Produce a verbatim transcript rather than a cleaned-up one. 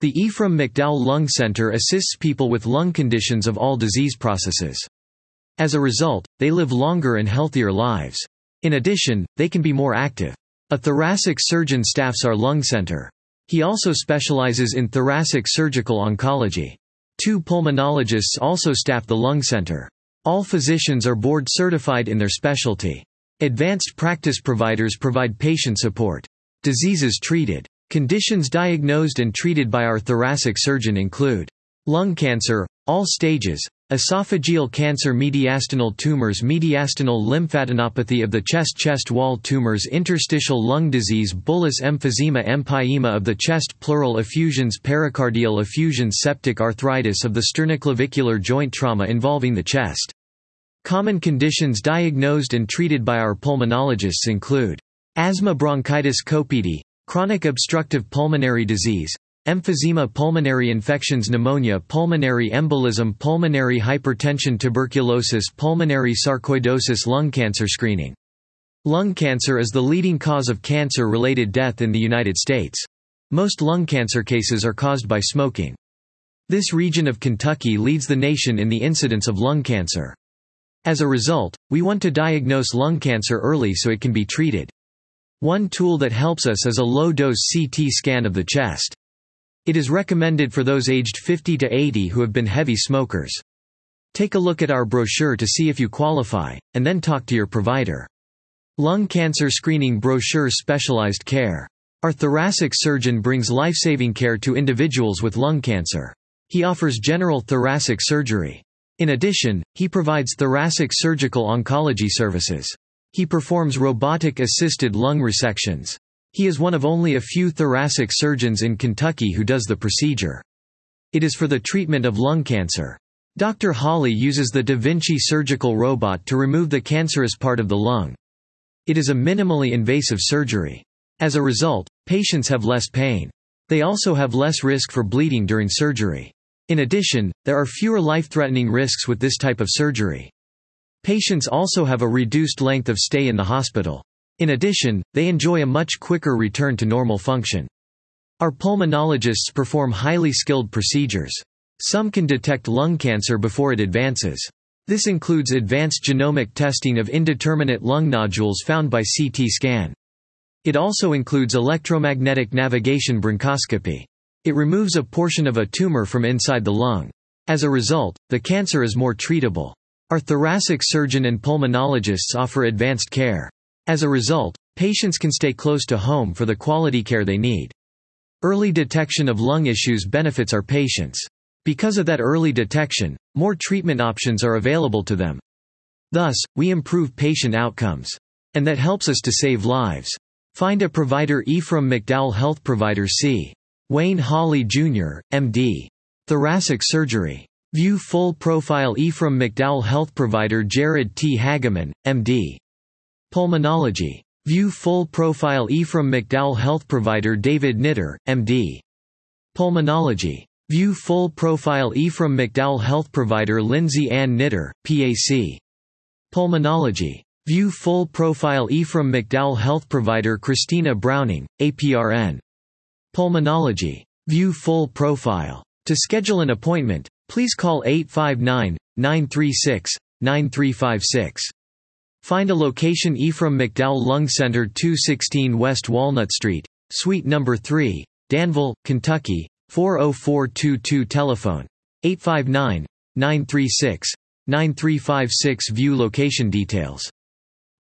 The Ephraim McDowell Lung Center assists people with lung conditions of all disease processes. As a result, they live longer and healthier lives. In addition, they can be more active. A thoracic surgeon staffs our lung center. He also specializes in thoracic surgical oncology. Two pulmonologists also staff the lung center. All physicians are board certified in their specialty. Advanced practice providers provide patient support. Diseases treated. Conditions diagnosed and treated by our thoracic surgeon include lung cancer, all stages, esophageal cancer, mediastinal tumors, mediastinal lymphadenopathy of the chest, chest wall tumors, interstitial lung disease, bullous emphysema, empyema of the chest, pleural effusions, pericardial effusions, septic arthritis of the sternoclavicular joint, trauma involving the chest. Common conditions diagnosed and treated by our pulmonologists include asthma, bronchitis, COPD, chronic obstructive pulmonary disease, emphysema, pulmonary infections, pneumonia, pulmonary embolism, pulmonary hypertension, tuberculosis, pulmonary sarcoidosis, lung cancer screening. Lung cancer is the leading cause of cancer-related death in the United States. Most lung cancer cases are caused by smoking. This region of Kentucky leads the nation in the incidence of lung cancer. As a result, we want to diagnose lung cancer early so it can be treated. One tool that helps us is a low-dose C T scan of the chest. It is recommended for those aged fifty to eighty who have been heavy smokers. Take a look at our brochure to see if you qualify, and then talk to your provider. Lung cancer screening brochure. Specialized care. Our thoracic surgeon brings life-saving care to individuals with lung cancer. He offers general thoracic surgery. In addition, he provides thoracic surgical oncology services. He performs robotic-assisted lung resections. He is one of only a few thoracic surgeons in Kentucky who does the procedure. It is for the treatment of lung cancer. Doctor Hawley uses the Da Vinci surgical robot to remove the cancerous part of the lung. It is a minimally invasive surgery. As a result, patients have less pain. They also have less risk for bleeding during surgery. In addition, there are fewer life-threatening risks with this type of surgery. Patients also have a reduced length of stay in the hospital. In addition, they enjoy a much quicker return to normal function. Our pulmonologists perform highly skilled procedures. Some can detect lung cancer before it advances. This includes advanced genomic testing of indeterminate lung nodules found by C T scan. It also includes electromagnetic navigation bronchoscopy. It removes a portion of a tumor from inside the lung. As a result, the cancer is more treatable. Our thoracic surgeon and pulmonologists offer advanced care. As a result, patients can stay close to home for the quality care they need. Early detection of lung issues benefits our patients. Because of that early detection, more treatment options are available to them. Thus, we improve patient outcomes. And that helps us to save lives. Find a provider. Ephraim McDowell Health Provider. C. Wayne Hawley Junior, M D. Thoracic Surgery. View full profile. Ephraim McDowell Health Provider. Jared T. Hageman, M D. Pulmonology. View full profile. Ephraim McDowell Health Provider. David Knitter, M D. Pulmonology. View full profile. Ephraim McDowell Health Provider. Lindsay Ann Knitter, P A C. Pulmonology. View full profile. Ephraim McDowell Health Provider. Christina Browning, A P R N. Pulmonology. View full profile. To schedule an appointment, please call eight five nine, nine three six, nine three five six. Find a location. Ephraim McDowell Lung Center, two sixteen West Walnut Street, Suite number three, Danville, Kentucky, four oh four two two. Telephone eight five nine, nine three six, nine three five six. View location details.